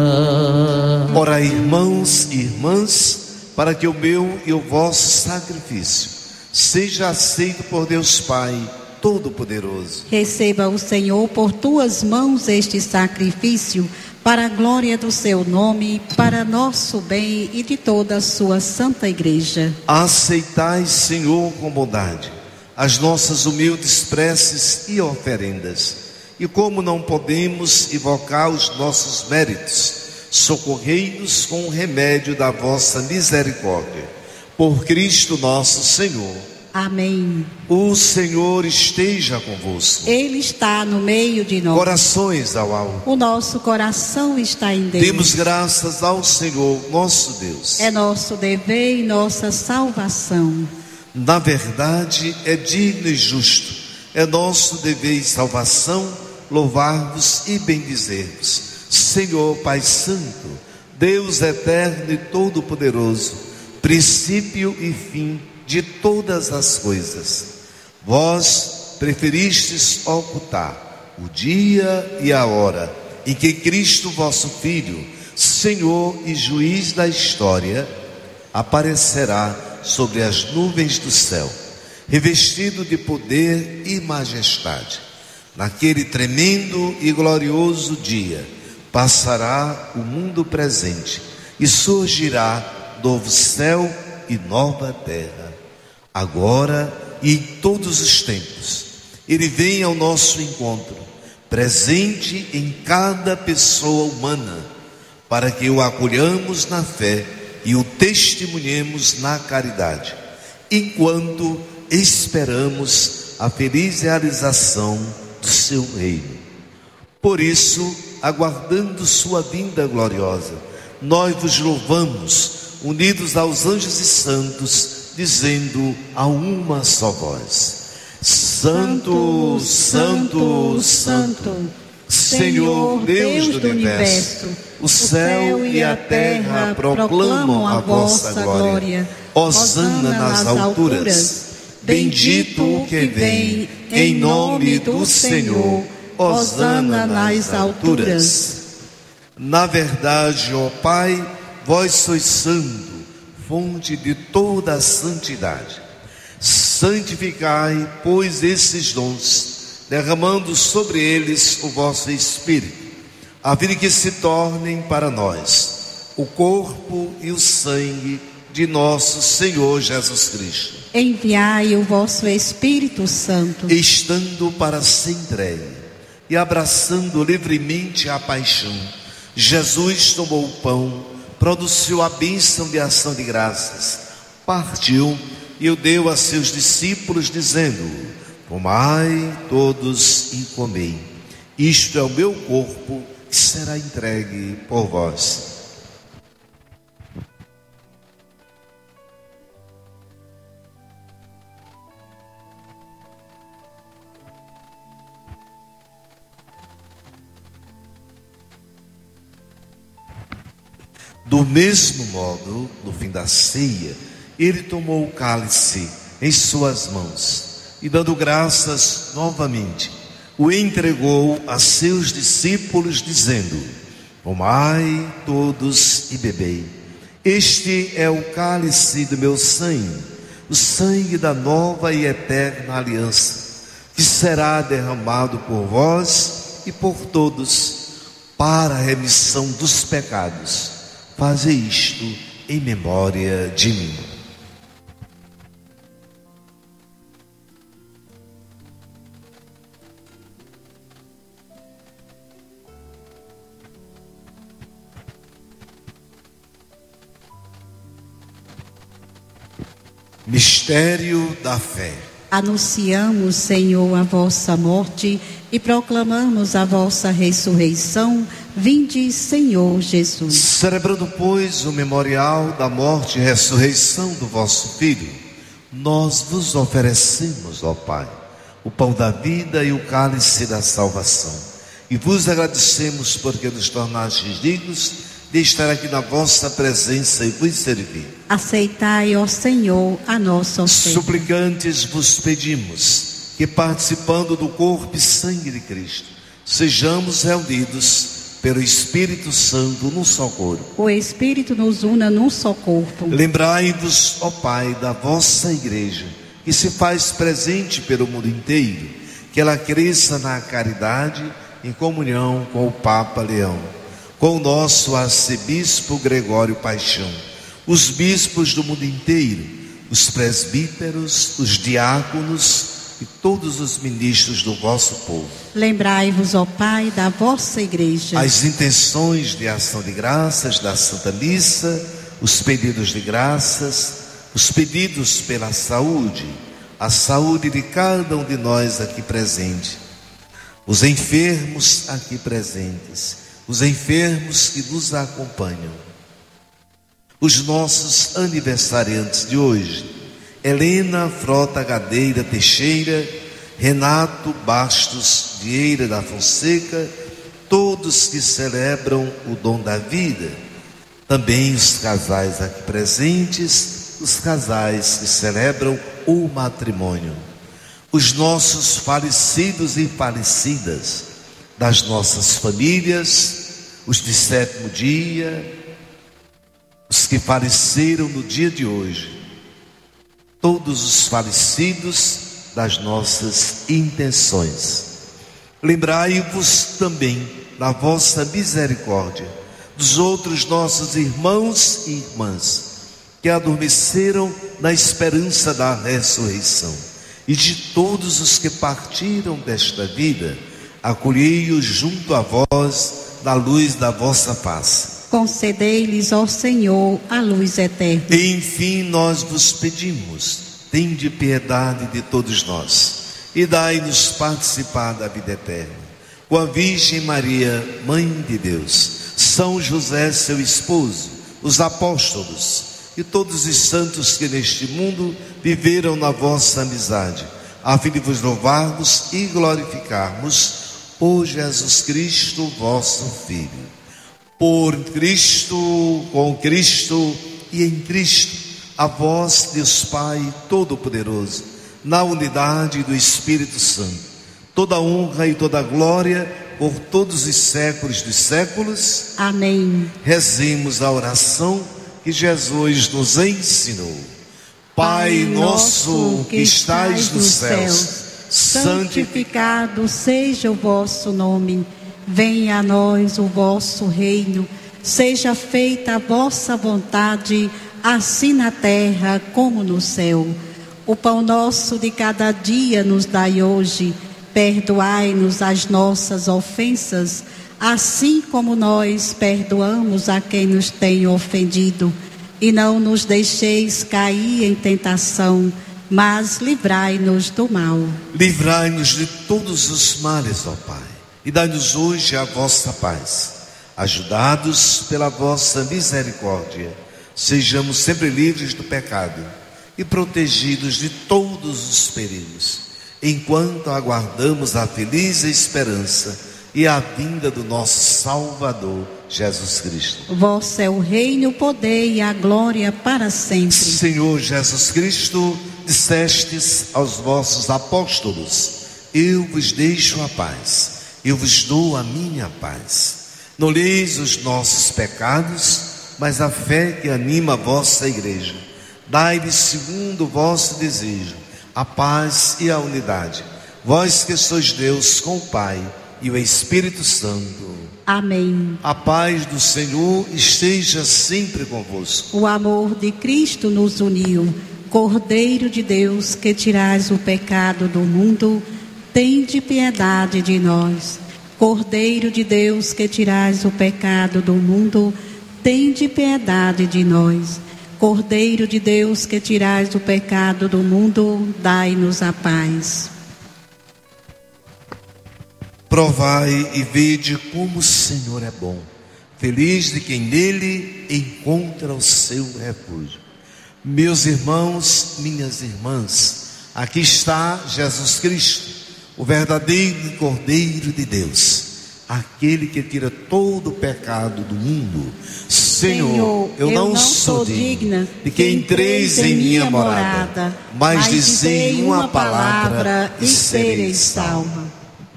Ora, irmãos e irmãs, para que o meu e o vosso sacrifício seja aceito por Deus Pai Todo-Poderoso. Receba o Senhor por tuas mãos este sacrifício, para a glória do seu nome, para nosso bem e de toda a sua santa igreja. Aceitai, Senhor, com bondade as nossas humildes preces e oferendas, e como não podemos invocar os nossos méritos, socorrei-nos com o remédio da vossa misericórdia. Por Cristo nosso Senhor. Amém. O Senhor esteja convosco. Ele está no meio de nós. Corações ao alto. O nosso coração está em Deus. Demos graças ao Senhor nosso Deus. É nosso dever e nossa salvação. Na verdade, é digno e justo, é nosso dever e salvação louvar-vos e bendizer-vos, Senhor Pai Santo, Deus eterno e todo-poderoso, princípio e fim de todas as coisas. Vós preferistes ocultar o dia e a hora em que Cristo, vosso Filho, Senhor e Juiz da história, aparecerá sobre as nuvens do céu, revestido de poder e majestade. Naquele tremendo e glorioso dia, passará o mundo presente e surgirá novo céu e nova terra. Agora e em todos os tempos, Ele vem ao nosso encontro, presente em cada pessoa humana, para que o acolhamos na fé e o testemunhemos na caridade, enquanto esperamos a feliz realização do seu reino. Por isso, aguardando sua vinda gloriosa, nós vos louvamos, unidos aos anjos e santos, dizendo a uma só voz: Santo, Santo, Santo, Senhor Deus do universo, o céu e a terra proclamam a vossa glória. Hosana nas alturas, bendito o que vem em nome do Senhor. Hosana nas alturas. Na verdade, ó Pai, vós sois santo, fonte de toda a santidade. Santificai, pois, esses dons, derramando sobre eles o vosso Espírito, a fim de que se tornem para nós o corpo e o sangue de nosso Senhor Jesus Cristo. Enviai o vosso Espírito Santo, estando para ser entregue e abraçando livremente a paixão, Jesus tomou o pão, produziu a bênção de ação de graças, partiu e o deu a seus discípulos, dizendo: comai todos e comei, isto é o meu corpo que será entregue por vós. Do mesmo modo, no fim da ceia, ele tomou o cálice em suas mãos e, dando graças novamente, o entregou a seus discípulos, dizendo: tomai todos e bebei, este é o cálice do meu sangue, o sangue da nova e eterna aliança, que será derramado por vós e por todos para a remissão dos pecados. Faze isto em memória de mim. Mistério da fé. Anunciamos, Senhor, a vossa morte e proclamamos a vossa ressurreição Vinde, Senhor Jesus. Celebrando, pois, o memorial da morte e ressurreição do vosso Filho, nós vos oferecemos, ó Pai, o pão da vida e o cálice da salvação. E vos agradecemos porque nos tornastes dignos de estar aqui na vossa presença e vos servir. Aceitai, ó Senhor, a nossa oferta. Suplicantes vos pedimos que, participando do corpo e sangue de Cristo, sejamos reunidos pelo Espírito Santo num só corpo. O Espírito nos una num só corpo. Lembrai-vos, ó Pai, da vossa igreja, que se faz presente pelo mundo inteiro, que ela cresça na caridade, em comunhão com o Papa Leão, com o nosso arcebispo Gregório Paixão, os bispos do mundo inteiro, os presbíteros, os diáconos e todos os ministros do vosso povo. Lembrai-vos, ó Pai, da vossa igreja. As intenções de ação de graças da Santa Missa, os pedidos de graças, os pedidos pela saúde, a saúde de cada um de nós aqui presente, os enfermos aqui presentes, os enfermos que nos acompanham, os nossos aniversariantes de hoje, Helena Frota Gadeira Teixeira, Renato Bastos Vieira da Fonseca, todos que celebram o dom da vida, também os casais aqui presentes, os casais que celebram o matrimônio, os nossos falecidos e falecidas das nossas famílias, os de sétimo dia, os que faleceram no dia de hoje, todos os falecidos das nossas intenções. Lembrai-vos também da vossa misericórdia dos outros nossos irmãos e irmãs que adormeceram na esperança da ressurreição, e de todos os que partiram desta vida, acolhei-os junto a vós na luz da vossa face. Concedei-lhes, ó Senhor, a luz eterna. Enfim, nós vos pedimos, tende piedade de todos nós e dai-nos participar da vida eterna. Com a Virgem Maria, Mãe de Deus, São José, seu esposo, os apóstolos e todos os santos que neste mundo viveram na vossa amizade, a fim de vos louvarmos e glorificarmos por Jesus Cristo, vosso Filho. Por Cristo, com Cristo e em Cristo, a vós, Deus Pai Todo-Poderoso, na unidade do Espírito Santo, toda honra e toda glória por todos os séculos dos séculos. Amém. Rezemos a oração que Jesus nos ensinou. Pai nosso que estais nos céus, santificado seja o vosso nome. Venha a nós o vosso reino. Seja feita a vossa vontade, assim na terra como no céu. O pão nosso de cada dia nos dai hoje. Perdoai-nos as nossas ofensas, assim como nós perdoamos a quem nos tem ofendido. E não nos deixeis cair em tentação, mas livrai-nos do mal. Livrai-nos de todos os males, ó Pai, e dai-nos hoje a vossa paz. Ajudados pela vossa misericórdia, sejamos sempre livres do pecado e protegidos de todos os perigos, enquanto aguardamos a feliz esperança e a vinda do nosso Salvador, Jesus Cristo. Vosso é o reino, o poder e a glória para sempre. Senhor Jesus Cristo, dissestes aos vossos apóstolos: eu vos deixo a paz, eu vos dou a minha paz. Não leis os nossos pecados, mas a fé que anima a vossa igreja. Dai-lhes, segundo o vosso desejo, a paz e a unidade. Vós que sois Deus com o Pai e o Espírito Santo. Amém. A paz do Senhor esteja sempre convosco. O amor de Cristo nos uniu. Cordeiro de Deus, que tirais o pecado do mundo, tende piedade de nós. Cordeiro de Deus, que tirais o pecado do mundo, tende piedade de nós. Cordeiro de Deus, que tirais o pecado do mundo, dai-nos a paz. Provai e vede como o Senhor é bom. Feliz de quem nele encontra o seu refúgio. Meus irmãos, minhas irmãs, aqui está Jesus Cristo, o verdadeiro Cordeiro de Deus, aquele que tira todo o pecado do mundo. Senhor, Senhor eu, eu não, não sou digna de que entreis em minha morada, mas dizei uma palavra e sereis salva.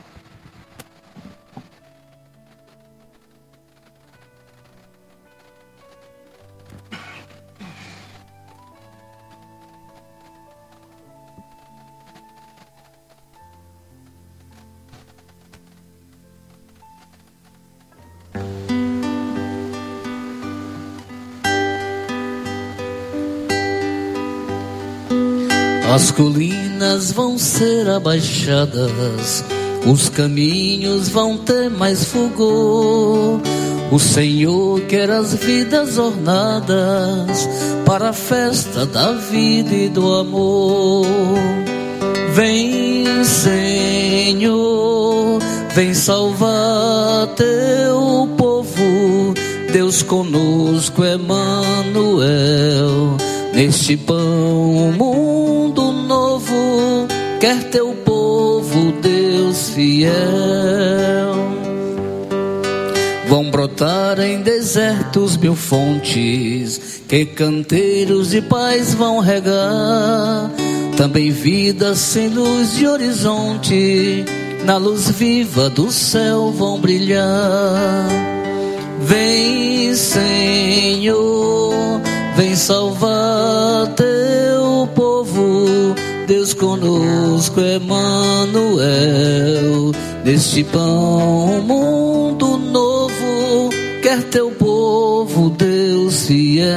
As colinas vão ser abaixadas, os caminhos vão ter mais fulgor. O Senhor quer as vidas ornadas para a festa da vida e do amor. Vem, Senhor, vem salvar teu povo. Deus conosco, Emanuel. Neste pão, mundo novo, quer teu povo, Deus fiel. Vão brotar em desertos mil fontes, que canteiros de paz vão regar. Também vidas sem luz de horizonte, na luz viva do céu vão brilhar. Vem, Senhor, vem salvar teu povo. Deus conosco, Emanuel. Neste pão, mundo novo, quer teu povo, Deus fiel.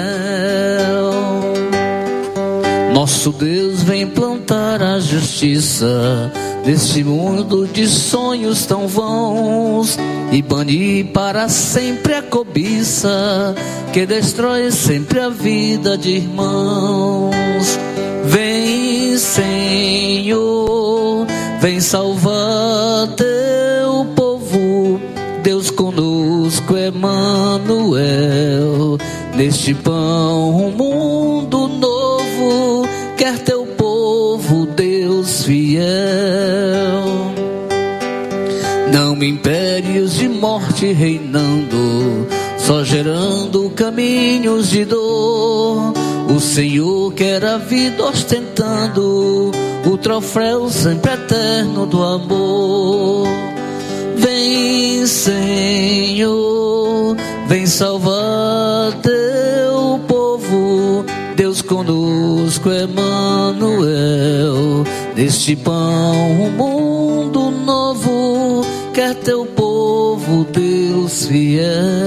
Nosso Deus vem plantar a justiça neste mundo de sonhos tão vãos e banir para sempre a cobiça que destrói sempre a vida de irmãos. Vem, Senhor, vem salvar teu povo. Deus conosco, Emanuel. Neste pão, um mundo novo, quer teu povo, Deus fiel. Não impérios de morte reinando, só gerando caminhos de dor. O Senhor quer a vida ostentando o troféu sempre eterno do amor. Vem, Senhor, vem salvar teu povo. Deus conosco, Emanuel. Neste pão, um mundo novo, quer teu povo, Deus fiel.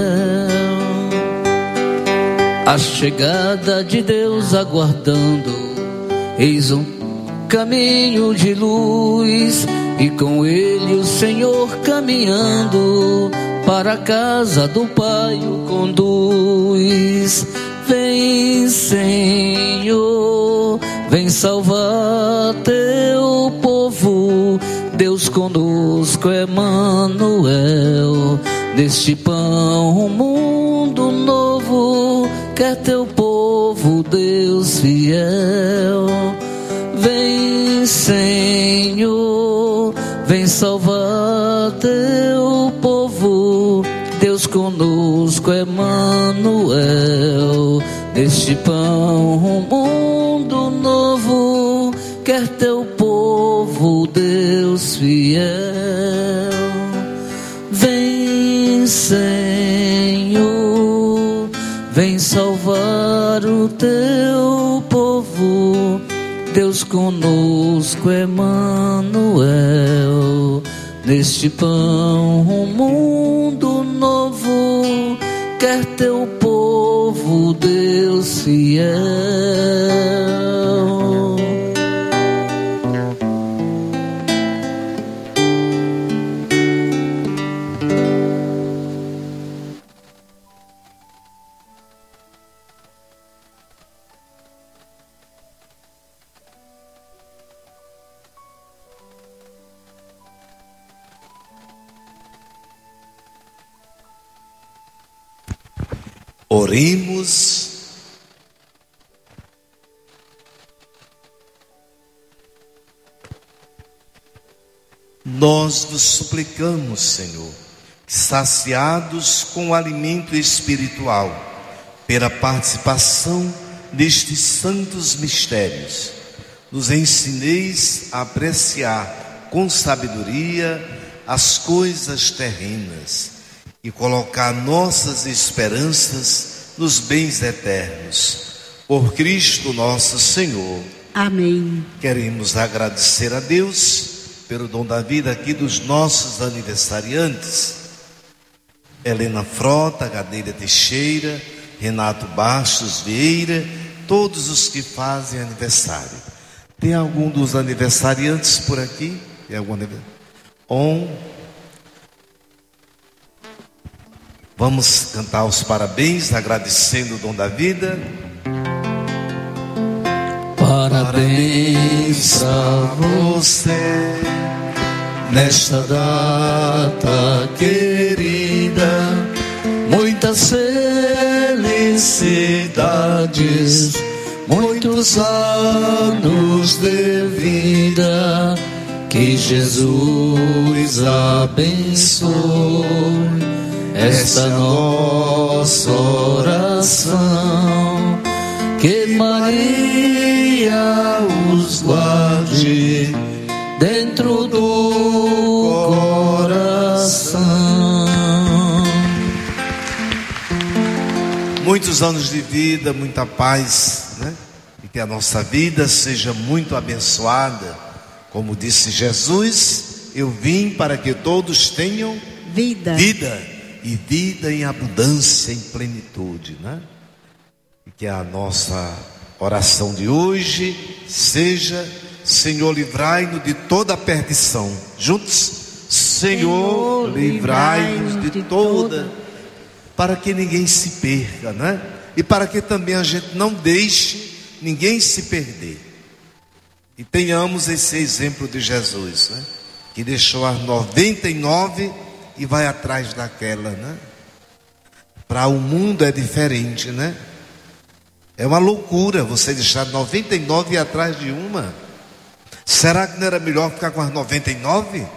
A chegada de Deus aguardando, eis um caminho de luz, e com ele o Senhor caminhando para a casa do Pai o conduz. Vem, Senhor, vem salvar teu povo. Deus conosco, Emanuel. Neste pão, um mundo novo, quer teu povo, Deus fiel. Vem, Senhor, vem salvar teu povo. Deus conosco, Emanuel. Neste pão, um mundo novo, quer teu povo, Deus fiel. Vem, Senhor, vem salvar o teu povo. Deus conosco, Emanuel. Neste pão, um mundo novo, quer teu povo, Deus fiel. Oremos. Nós vos suplicamos, Senhor, que saciados com o alimento espiritual, pela participação nestes santos mistérios, nos ensineis a apreciar com sabedoria as coisas terrenas e colocar nossas esperanças nos bens eternos. Por Cristo nosso Senhor. Amém. Queremos agradecer a Deus pelo dom da vida aqui dos nossos aniversariantes: Helena Frota, Gadeira Teixeira, Renato Bastos Vieira, todos os que fazem aniversário. Tem algum dos aniversariantes por aqui? Tem algum aniversário? On. Vamos cantar os parabéns, agradecendo o dom da vida. Parabéns pra você nesta data querida, muitas felicidades, muitos anos de vida, que Jesus abençoe esta nossa oração, que Maria os guarde dentro do coração. Muitos anos de vida, muita paz, né? E que a nossa vida seja muito abençoada. Como disse Jesus, eu vim para que todos tenham vida, vida e vida em abundância, em plenitude, né? E que a nossa oração de hoje seja: Senhor, livrai-nos de toda perdição. Juntos, Senhor, livrai-nos de toda, para que ninguém se perca, né? E para que também a gente não deixe ninguém se perder. E tenhamos esse exemplo de Jesus, né? Que deixou as noventa e nove e vai atrás daquela, né? Para o mundo é diferente, né? É uma loucura você deixar noventa e nove e ir atrás de uma. Será que não era melhor ficar com as noventa e nove?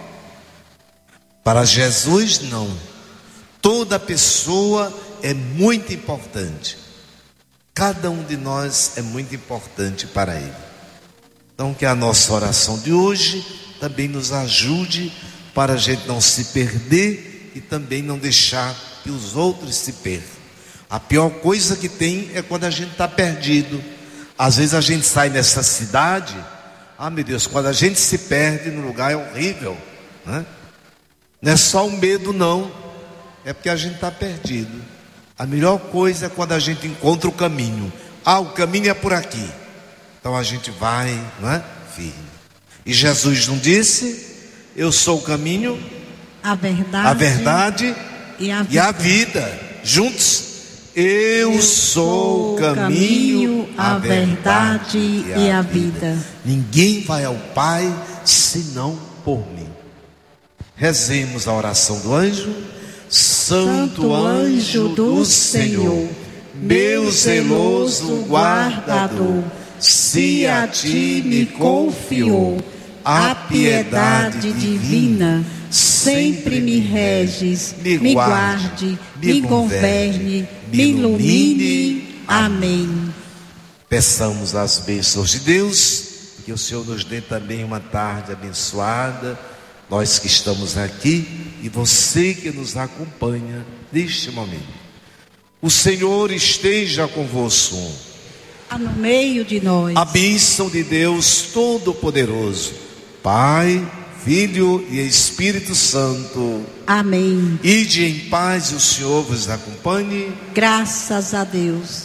Para Jesus, não. Toda pessoa é muito importante. Cada um de nós é muito importante para Ele. Então, que a nossa oração de hoje também nos ajude para a gente não se perder e também não deixar que os outros se percam. A pior coisa que tem é quando a gente está perdido. Às vezes a gente sai nessa cidade, ah meu Deus, quando a gente se perde no lugar é horrível, né? Não é só o medo não, é porque a gente está perdido. A melhor coisa é quando a gente encontra o caminho. Ah, o caminho é por aqui. Então a gente vai, não é? Firme. E Jesus não disse: eu sou o caminho, a verdade, a verdade e a vida. E a vida. Juntos, eu sou o caminho, a verdade e a vida. Ninguém vai ao Pai senão por mim. Rezemos a oração do anjo. Santo anjo do Senhor, meu zeloso guardador, se a ti me confiou a piedade divina, sempre me reges, me guarde, me governe, me ilumine. Amém. Peçamos as bênçãos de Deus, que o Senhor nos dê também uma tarde abençoada, nós que estamos aqui e você que nos acompanha neste momento. O Senhor esteja convosco. No meio de nós. A bênção de Deus Todo-Poderoso, Pai, Filho e Espírito Santo. Amém. Ide em paz, o Senhor vos acompanhe. Graças a Deus.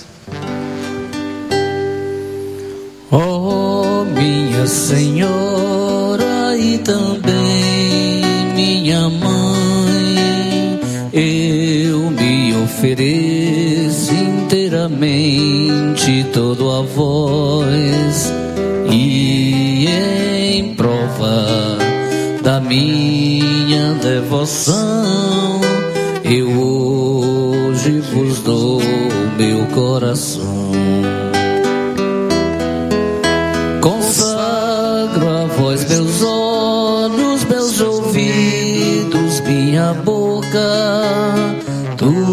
Oh, minha Senhora e também minha mãe, eu me ofereço inteiramente todo a vós, e em prova da minha devoção eu hoje vos dou meu coração.